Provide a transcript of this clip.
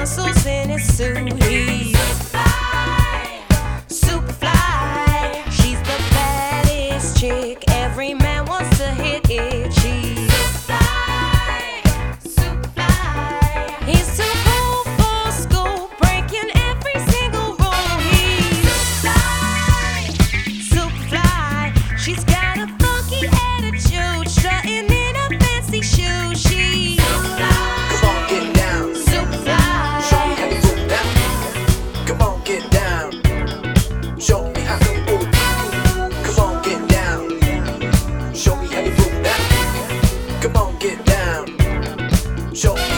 muscles in his suit. He's super fly. She's the baddest chick. Every man wants to hit it. She's super fly. He's too cool for school, breaking every single rule. He's super fly. She's got a funky attitude, strutting in a fancy shoe. She's Come on, get down. super fly. Show me how you move now. Come on, get down. Show me how you move. Come on, get down. Show me how you move now. Come on, get down. Show me